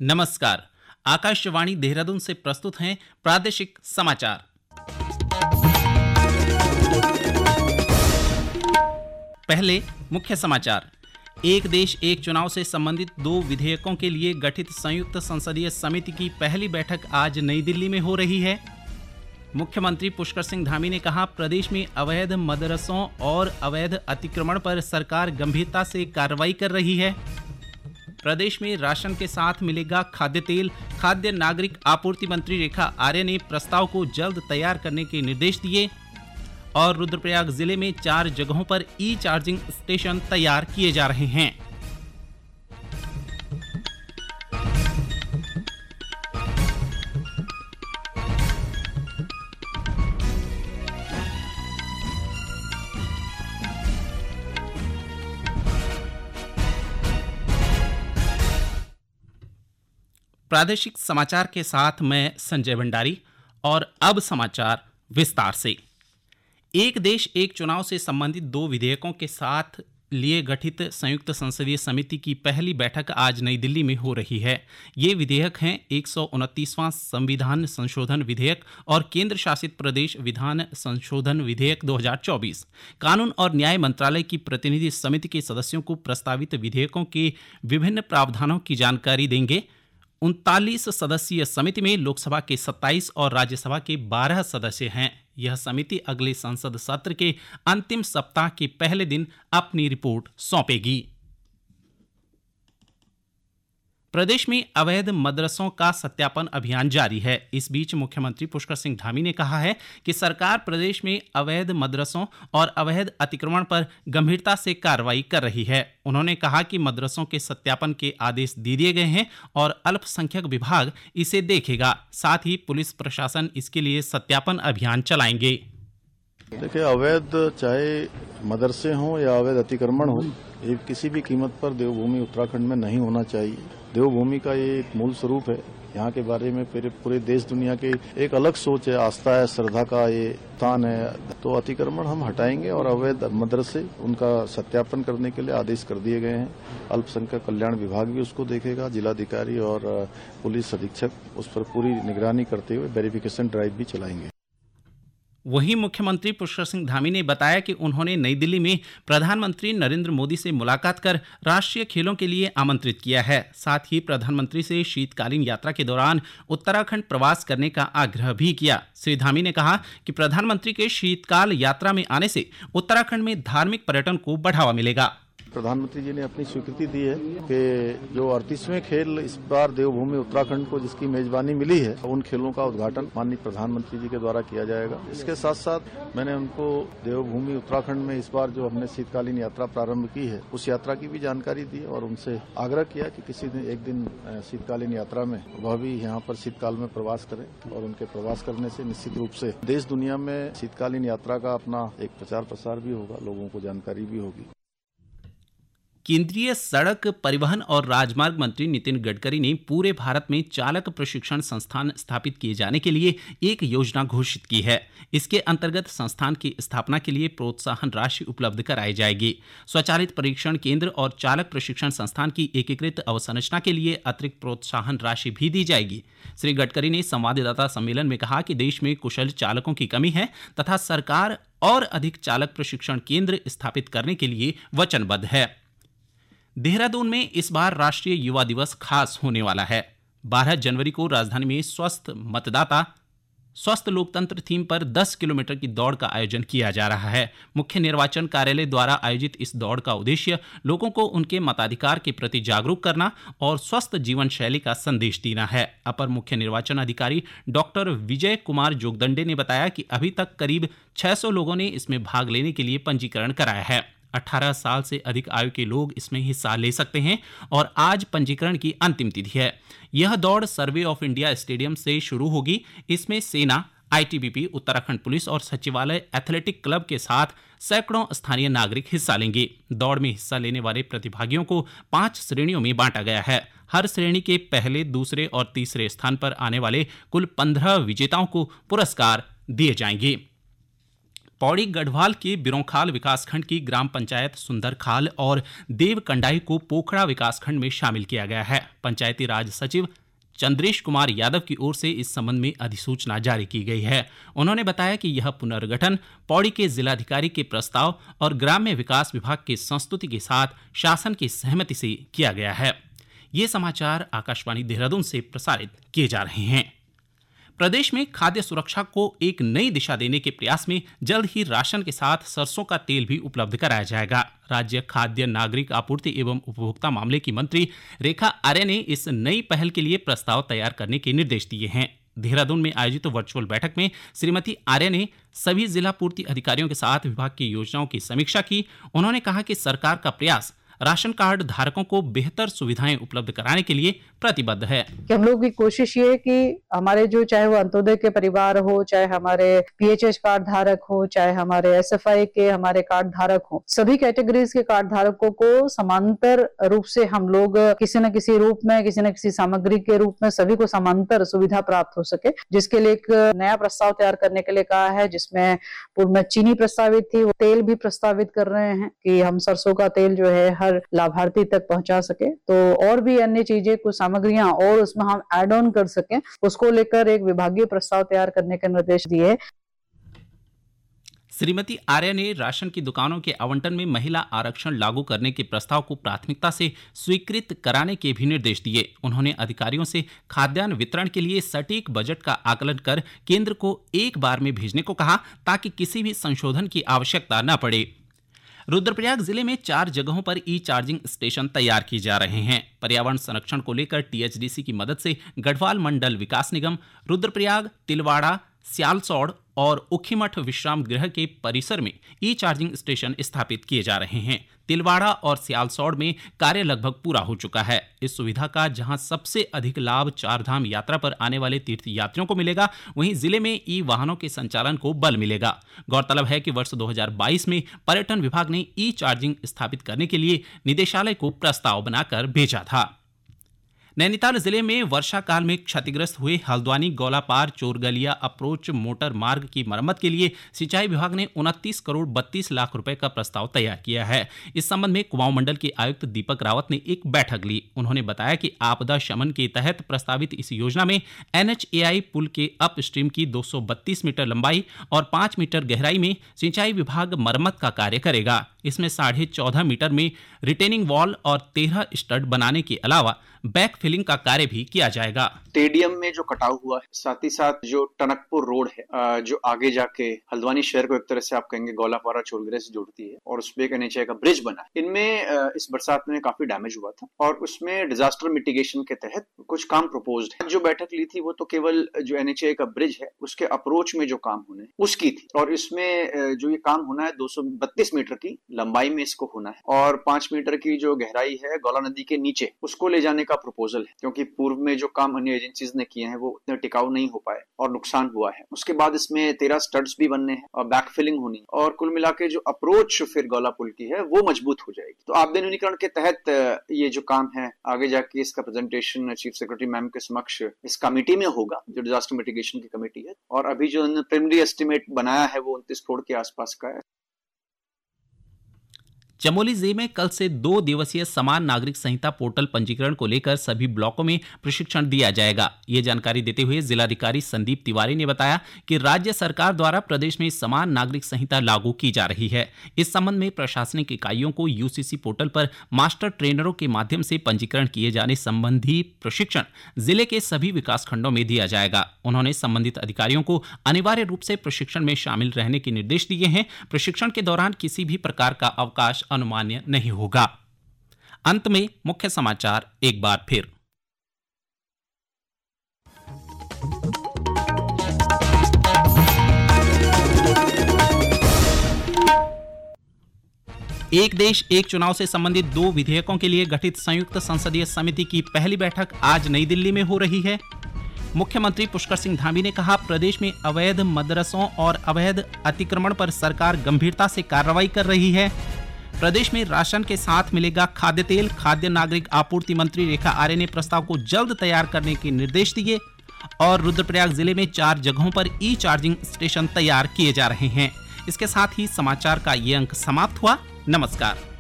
नमस्कार। आकाशवाणी देहरादून से प्रस्तुत हैं प्रादेशिक समाचार। पहले मुख्य समाचार। एक देश एक चुनाव से संबंधित 2 विधेयकों के लिए गठित संयुक्त संसदीय समिति की पहली बैठक आज नई दिल्ली में हो रही है। मुख्यमंत्री पुष्कर सिंह धामी ने कहा, प्रदेश में अवैध मदरसों और अवैध अतिक्रमण पर सरकार गंभीरता से कार्रवाई कर रही है। प्रदेश में राशन के साथ मिलेगा खाद्य तेल। खाद्य नागरिक आपूर्ति मंत्री रेखा आर्य ने प्रस्ताव को जल्द तैयार करने के निर्देश दिए। और रुद्रप्रयाग जिले में 4 जगहों पर ई चार्जिंग स्टेशन तैयार किए जा रहे हैं। प्रादेशिक समाचार के साथ मैं संजय भंडारी। और अब समाचार विस्तार से। एक देश एक चुनाव से संबंधित 2 विधेयकों के साथ लिए गठित संयुक्त संसदीय समिति की पहली बैठक आज नई दिल्ली में हो रही है। ये विधेयक हैं 129वां संविधान संशोधन विधेयक और केंद्र शासित प्रदेश विधान संशोधन विधेयक 2024। कानून और न्याय मंत्रालय की प्रतिनिधि समिति के सदस्यों को प्रस्तावित विधेयकों के विभिन्न प्रावधानों की जानकारी देंगे। 39 सदस्यीय समिति में लोकसभा के 27 और राज्यसभा के 12 सदस्य हैं। यह समिति अगले संसद सत्र के अंतिम सप्ताह के पहले दिन अपनी रिपोर्ट सौंपेगी। प्रदेश में अवैध मदरसों का सत्यापन अभियान जारी है। इस बीच मुख्यमंत्री पुष्कर सिंह धामी ने कहा है कि सरकार प्रदेश में अवैध मदरसों और अवैध अतिक्रमण पर गंभीरता से कार्रवाई कर रही है। उन्होंने कहा कि मदरसों के सत्यापन के आदेश दे दिए गए हैं और अल्पसंख्यक विभाग इसे देखेगा। साथ ही पुलिस प्रशासन इसके लिए सत्यापन अभियान चलाएंगे। देखिए, अवैध चाहे मदरसे हों या अवैध अतिक्रमण हो, ये किसी भी कीमत पर देवभूमि उत्तराखंड में नहीं होना चाहिए। देवभूमि का ये एक मूल स्वरूप है। यहाँ के बारे में पूरे देश दुनिया की एक अलग सोच है, आस्था है, श्रद्धा का ये स्थान है। तो अतिक्रमण हम हटाएंगे और अवैध मदरसे उनका सत्यापन करने के लिए आदेश कर दिए गए हैं। अल्पसंख्यक कल्याण विभाग भी उसको देखेगा। जिलाधिकारी और पुलिस अधीक्षक उस पर पूरी निगरानी करते हुए वेरिफिकेशन ड्राइव भी चलाएंगे। वहीं मुख्यमंत्री पुष्कर सिंह धामी ने बताया कि उन्होंने नई दिल्ली में प्रधानमंत्री नरेंद्र मोदी से मुलाकात कर राष्ट्रीय खेलों के लिए आमंत्रित किया है। साथ ही प्रधानमंत्री से शीतकालीन यात्रा के दौरान उत्तराखंड प्रवास करने का आग्रह भी किया। श्री धामी ने कहा कि प्रधानमंत्री के शीतकाल यात्रा में आने से उत्तराखंड में धार्मिक पर्यटन को बढ़ावा मिलेगा। प्रधानमंत्री जी ने अपनी स्वीकृति दी है कि जो 38वें खेल इस बार देवभूमि उत्तराखंड को जिसकी मेजबानी मिली है, उन खेलों का उद्घाटन माननीय प्रधानमंत्री जी के द्वारा किया जाएगा। इसके साथ साथ मैंने उनको देवभूमि उत्तराखंड में इस बार जो हमने शीतकालीन यात्रा प्रारंभ की है, उस यात्रा की भी जानकारी दी और उनसे आग्रह किया कि किसी दिन एक दिन शीतकालीन यात्रा में वह भी यहाँ पर शीतकाल में प्रवास करें। और उनके प्रवास करने से निश्चित रूप से देश दुनिया में शीतकालीन यात्रा का अपना एक प्रचार प्रसार भी होगा, लोगों को जानकारी भी होगी। केंद्रीय सड़क परिवहन और राजमार्ग मंत्री नितिन गडकरी ने पूरे भारत में चालक प्रशिक्षण संस्थान स्थापित किए जाने के लिए एक योजना घोषित की है। इसके अंतर्गत संस्थान की स्थापना के लिए प्रोत्साहन राशि उपलब्ध कराई जाएगी। स्वचालित परीक्षण केंद्र और चालक प्रशिक्षण संस्थान की एकीकृत अवसंरचना के लिए अतिरिक्त प्रोत्साहन राशि भी दी जाएगी। श्री गडकरी ने संवाददाता सम्मेलन में कहा कि देश में कुशल चालकों की कमी है तथा सरकार और अधिक चालक प्रशिक्षण केंद्र स्थापित करने के लिए वचनबद्ध है। देहरादून में इस बार राष्ट्रीय युवा दिवस खास होने वाला है। 12 जनवरी को राजधानी में स्वस्थ लोकतंत्र थीम पर 10 किलोमीटर की दौड़ का आयोजन किया जा रहा है। मुख्य निर्वाचन कार्यालय द्वारा आयोजित इस दौड़ का उद्देश्य लोगों को उनके मताधिकार के प्रति जागरूक करना और स्वस्थ जीवन शैली का संदेश देना है। अपर मुख्य निर्वाचन अधिकारी डॉक्टर विजय कुमार जोगदंडे ने बताया कि अभी तक करीब 600 लोगों ने इसमें भाग लेने के लिए पंजीकरण कराया है। 18 साल से अधिक आयु के लोग इसमें हिस्सा ले सकते हैं और आज पंजीकरण की अंतिम तिथि है। यह दौड़ सर्वे ऑफ इंडिया स्टेडियम से शुरू होगी। इसमें सेना, आईटीबीपी, उत्तराखंड पुलिस और सचिवालय एथलेटिक क्लब के साथ सैकड़ों स्थानीय नागरिक हिस्सा लेंगे। दौड़ में हिस्सा लेने वाले प्रतिभागियों को 5 श्रेणियों में बांटा गया है। हर श्रेणी के पहले, दूसरे और तीसरे स्थान पर आने वाले कुल 15 विजेताओं को पुरस्कार दिए जाएंगे। पौड़ी गढ़वाल के बिरोंखाल विकासखंड की ग्राम पंचायत सुंदरखाल और देवकंडाई को पोखड़ा विकासखंड में शामिल किया गया है। पंचायती राज सचिव चंद्रेश कुमार यादव की ओर से इस संबंध में अधिसूचना जारी की गई है। उन्होंने बताया कि यह पुनर्गठन पौड़ी के जिलाधिकारी के प्रस्ताव और ग्राम्य विकास विभाग की संस्तुति के साथ शासन की सहमति से किया गया है। ये समाचार आकाशवाणी देहरादून से प्रसारित किए जा रहे हैं। प्रदेश में खाद्य सुरक्षा को एक नई दिशा देने के प्रयास में जल्द ही राशन के साथ सरसों का तेल भी उपलब्ध कराया जाएगा। राज्य खाद्य नागरिक आपूर्ति एवं उपभोक्ता मामले की मंत्री रेखा आर्य ने इस नई पहल के लिए प्रस्ताव तैयार करने के निर्देश दिए हैं। देहरादून में आयोजित वर्चुअल बैठक में श्रीमती आर्य ने सभी जिला पूर्ति अधिकारियों के साथ विभाग की योजनाओं की समीक्षा की। उन्होंने कहा कि सरकार का प्रयास राशन कार्ड धारकों को बेहतर सुविधाएं उपलब्ध कराने के लिए प्रतिबद्ध है। कि हम लोग की कोशिश ये है कि हमारे जो चाहे वो अंत्योदय के परिवार हो, चाहे हमारे पीएचएच कार्ड धारक हो, चाहे हमारे एसएफआई के हमारे कार्ड धारक हो, सभी कैटेगरीज के कार्ड धारकों को समांतर रूप से हम लोग किसी न किसी रूप में, किसी न किसी सामग्री के रूप में सभी को समांतर सुविधा प्राप्त हो सके, जिसके लिए एक नया प्रस्ताव तैयार करने के लिए कहा है, जिसमें पूर्व में चीनी प्रस्तावित थी, वो तेल भी प्रस्तावित कर रहे हैं कि हम सरसों का तेल जो है हर लाभार्थी तक पहुंचा सके। तो और भी अन्य चीजें, कुछ सामग्रियां और उसमें हम ऐड ऑन कर सकें, उसको लेकर एक विभागीय प्रस्ताव तैयार करने के निर्देश दिए। श्रीमती आर्य ने राशन की दुकानों के आवंटन में महिला आरक्षण लागू करने के प्रस्ताव को प्राथमिकता से स्वीकृत कराने के भी निर्देश दिए। उन्होंने अधिकारियों से खाद्यान्न वितरण के लिए सटीक बजट का आकलन कर केंद्र को एक बार में भेजने को कहा, ताकि किसी भी संशोधन की आवश्यकता न पड़े। रुद्रप्रयाग जिले में 4 जगहों पर ई चार्जिंग स्टेशन तैयार किए जा रहे हैं। पर्यावरण संरक्षण को लेकर टीएचडीसी की मदद से गढ़वाल मंडल विकास निगम, रुद्रप्रयाग, तिलवाड़ा, सियालसौड़ और उखीमठ विश्राम गृह के परिसर में ई चार्जिंग स्टेशन स्थापित किए जा रहे हैं। तिलवाड़ा और सियालसौड़ में कार्य लगभग पूरा हो चुका है। इस सुविधा का जहां सबसे अधिक लाभ चारधाम यात्रा पर आने वाले तीर्थ यात्रियों को मिलेगा, वहीं जिले में ई वाहनों के संचालन को बल मिलेगा। गौरतलब है कि वर्ष 2022 में पर्यटन विभाग ने ई चार्जिंग स्थापित करने के लिए निदेशालय को प्रस्ताव बनाकर भेजा था। नैनीताल जिले में वर्षा काल में क्षतिग्रस्त हुए हल्द्वानी गौलापार चोरगलिया अप्रोच मोटर मार्ग की मरम्मत के लिए सिंचाई विभाग ने 29 करोड़ 32 लाख रुपए का प्रस्ताव तैयार किया है। इस संबंध में कुमाऊं मंडल के आयुक्त दीपक रावत ने एक बैठक ली। उन्होंने बताया कि आपदा शमन के तहत प्रस्तावित इस योजना में NHAI पुल के अप स्ट्रीम की 232 मीटर लंबाई और 5 मीटर गहराई में सिंचाई विभाग मरम्मत का कार्य करेगा। इसमें 14.5 मीटर में रिटेनिंग वॉल और 13 स्टड बनाने के अलावा बैक फिलिंग का कार्य भी किया जाएगा। स्टेडियम में जो कटाव हुआ है, साथ ही साथ जो टनकपुर रोड है जो आगे जाके हल्द्वानी शहर को एक तरह से आप कहेंगे गौलापारा चोरगलिया से जोड़ती है, और उसपे एक NHAI का ब्रिज बना है। इनमें इस बरसात में काफी डैमेज हुआ था और उसमें डिजास्टर मिटिगेशन के तहत कुछ काम प्रपोज्ड है। जो बैठक ली थी वो तो केवल जो NHAI का ब्रिज है उसके अप्रोच में जो काम होने उसकी थी, और इसमें जो ये काम होना है 232 मीटर की लंबाई में इसको होना है और 5 मीटर की जो गहराई है गौला नदी के नीचे उसको ले जाने का प्रपोजल है, क्योंकि पूर्व में जो काम अन्य एजेंसीज ने किए हैं वो उतने टिकाऊ नहीं हो पाए और नुकसान हुआ है। उसके बाद इसमें 13 स्टड्स भी बनने हैं और बैक फिलिंग होनी, और कुल मिला के जो अप्रोच फिर गौला पुल की है वो मजबूत हो जाएगी। तो आपदा न्यूनीकरण के तहत ये जो काम है आगे जाके इसका प्रेजेंटेशन चीफ सेक्रेटरी मैम के समक्ष इस कमेटी में होगा जो डिजास्टर मिटिगेशन की कमेटी है, और अभी जो प्रिलिमिनरी एस्टिमेट बनाया है वो 29 करोड़ के आसपास का है। चमोली जिले में कल से 2 दिवसीय समान नागरिक संहिता पोर्टल पंजीकरण को लेकर सभी ब्लॉकों में प्रशिक्षण दिया जाएगा। ये जानकारी देते हुए जिलाधिकारी संदीप तिवारी ने बताया कि राज्य सरकार द्वारा प्रदेश में समान नागरिक संहिता लागू की जा रही है। इस संबंध में प्रशासनिक इकाइयों को UCC पोर्टल पर मास्टर ट्रेनरों के माध्यम से पंजीकरण किए जाने संबंधी प्रशिक्षण जिले के सभी विकासखंडों में दिया जाएगा। उन्होंने संबंधित अधिकारियों को अनिवार्य रूप से प्रशिक्षण में शामिल रहने के निर्देश दिए हैं। प्रशिक्षण के दौरान किसी भी प्रकार का अवकाश अनुमान्य नहीं होगा। अंत में मुख्य समाचार एक बार फिर। एक देश एक चुनाव से संबंधित 2 विधेयकों के लिए गठित संयुक्त संसदीय समिति की पहली बैठक आज नई दिल्ली में हो रही है। मुख्यमंत्री पुष्कर सिंह धामी ने कहा, प्रदेश में अवैध मदरसों और अवैध अतिक्रमण पर सरकार गंभीरता से कार्रवाई कर रही है। प्रदेश में राशन के साथ मिलेगा खाद्य तेल। खाद्य नागरिक आपूर्ति मंत्री रेखा आर्य ने प्रस्ताव को जल्द तैयार करने के निर्देश दिए। और रुद्रप्रयाग जिले में 4 जगहों पर ई चार्जिंग स्टेशन तैयार किए जा रहे हैं। इसके साथ ही समाचार का ये अंक समाप्त हुआ। नमस्कार।